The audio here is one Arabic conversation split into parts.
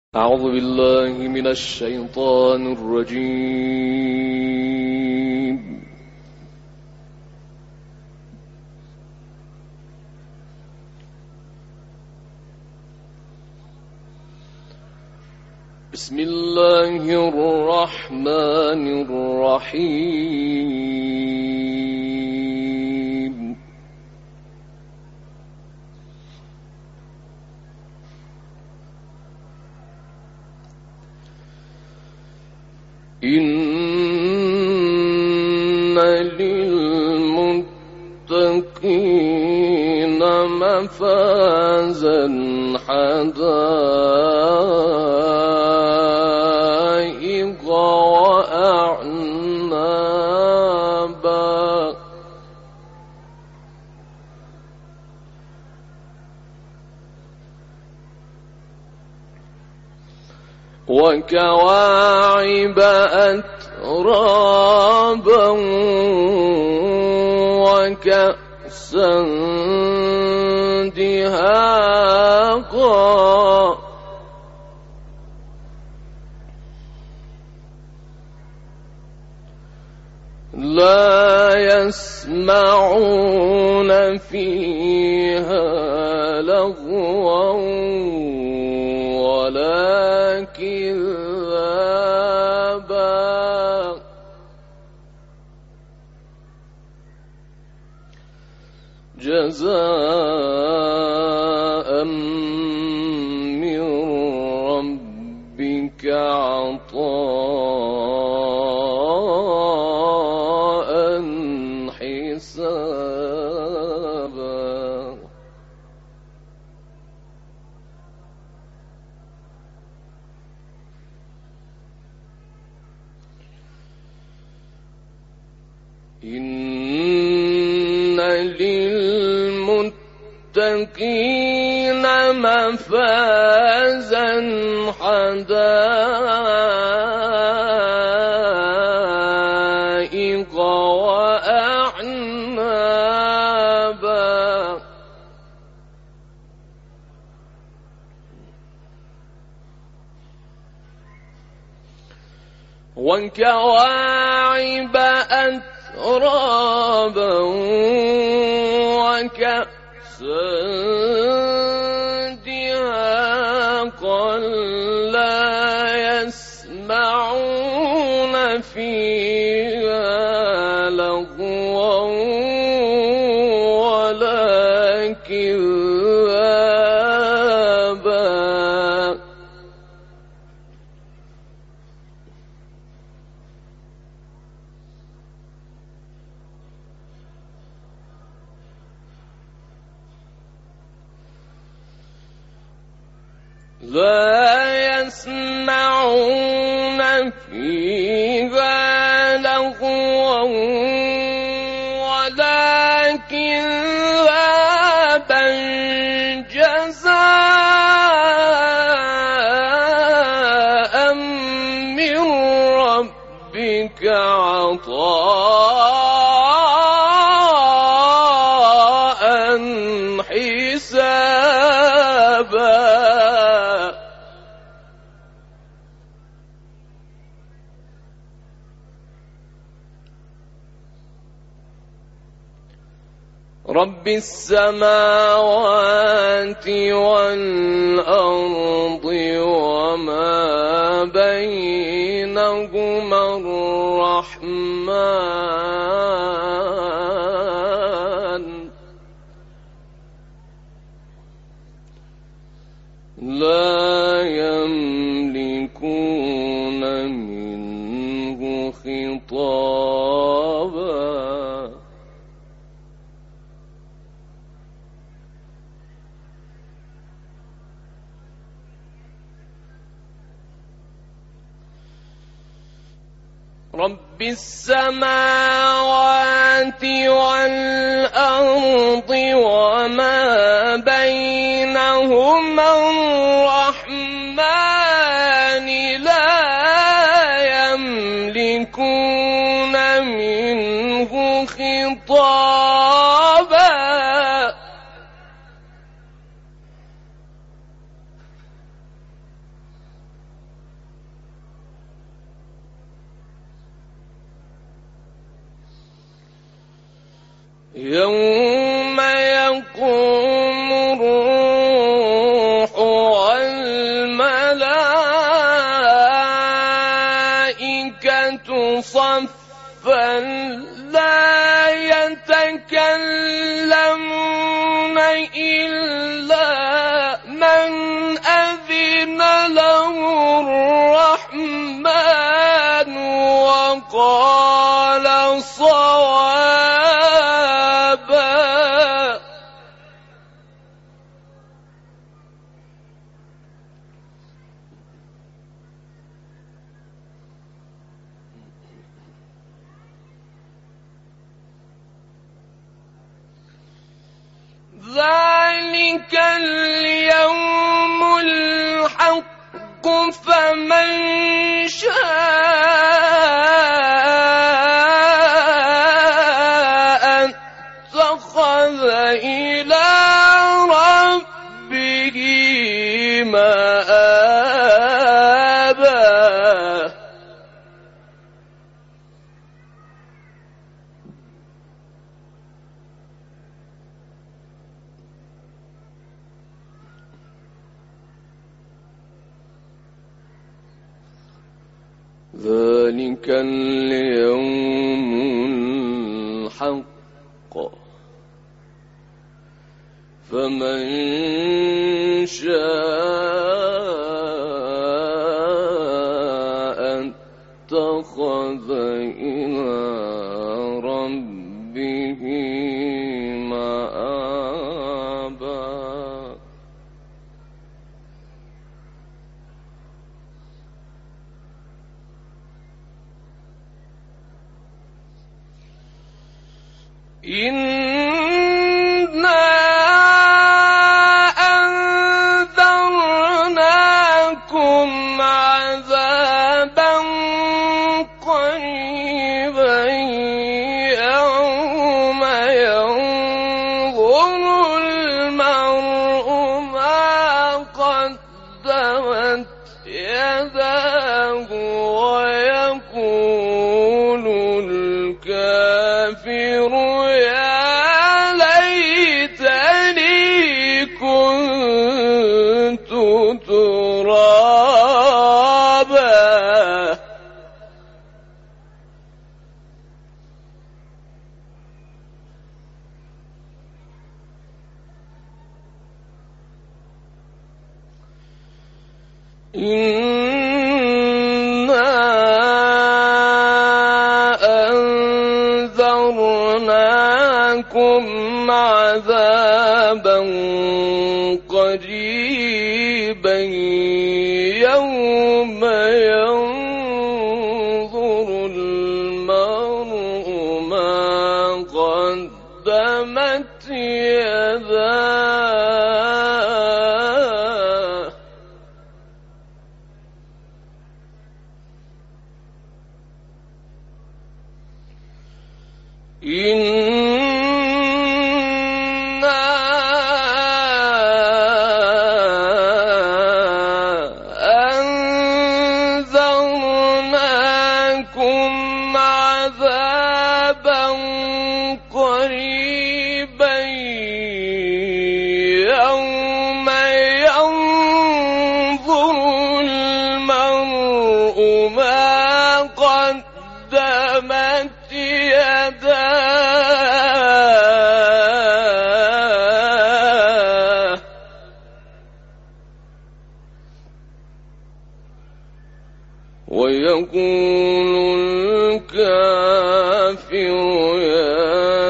أعوذ بالله من الشيطان الرجيم. بسم الله الرحمن الرحيم. إن للمتقين مفازا حدائق وأعنابا وكواعب أترابا وكأسا دهاقا لا يسمعون فيها لغوا ولا كذابا جزاء من ربك عطاء حسابا. إن للمتقين مفازا حدائق وأعنابا وكواعب أترابا وكأسا دهاقا لا يسمعون فيها لغوا ولا كذابا لا يسمعون فيها لغوا ولا كذابا جزاء من ربك عطاء حسابا. رب السماوات والأرض وما بينهما الرحمن لا يملكون منه خطابا. رب السماوات والأرض وما بينهما الرحمن لا يملكون منه خطابا. يوم يقوم الروح والملائكة صفا لا يتكلمون إلا من أذن له الرحمن وقال صوابا. ذلك اليوم الحق فمن شاء اتخذ إلى ربه مآبا. ذلك اليوم الحق فمن شاء اتخذ إلى ربه مآبا. إنا أنذرناكم عذابا قريبا يوم ينظر المرء ما قدمت يداه ويقول الكافر يا ليتني كنت ترابا. إنا أنذرناكم عذابا قريبا يوم ينظر المرء ما قدمت يداه إنا أنذرناكم عذابا قريبا يوم ينظر المرء ما قدمت يداه ويقول الكافر يا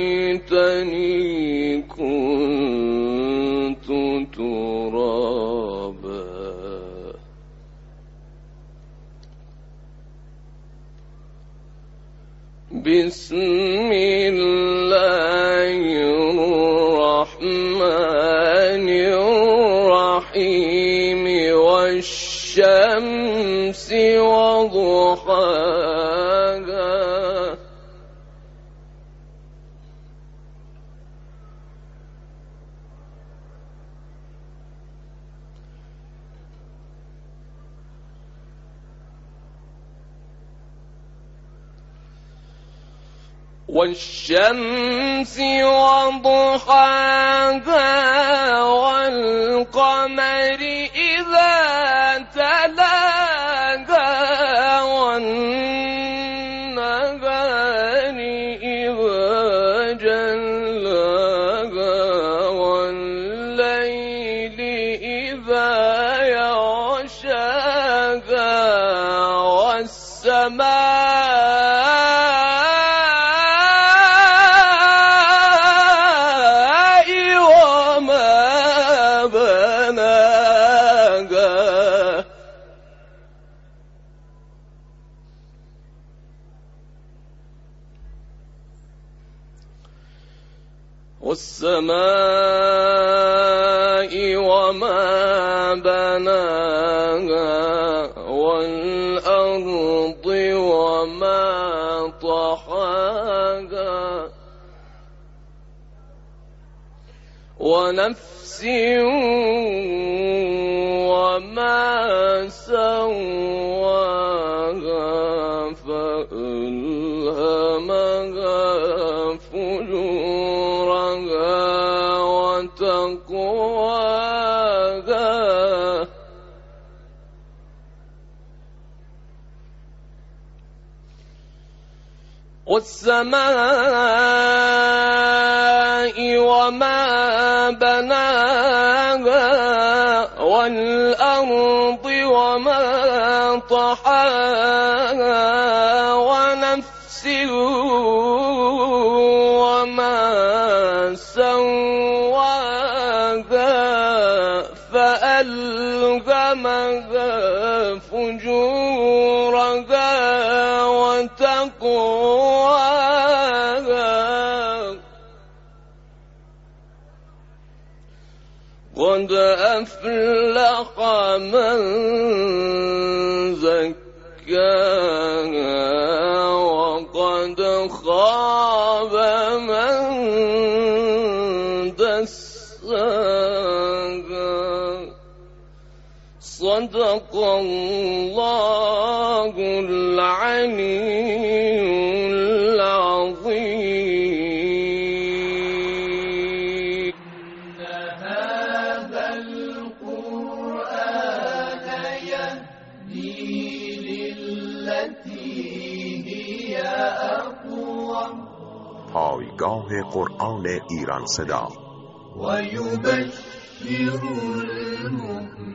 ليتني كنت ترابا. بسم الله الرحمن الرحيم والشمس وضحاها والشمس وضحاها والقمر إذا تلاها والنهار إذا جلاها والليل إذا يغشاها والسماء وما بناها والأرض وما طحاها ونفس وما سواها فألهمها فجورها وتقواها والسماء وما بناها والأرض وما طحاها ونفس وما سواها فألهمها فجورها وتقواها قد أفلح من زكاها وقد خاب من دساها صدق الله العلي العظيم. هذا القرآن يهدي للتي هي أقوم پایگاه قرآن ایران صدا ويبشر المؤمنين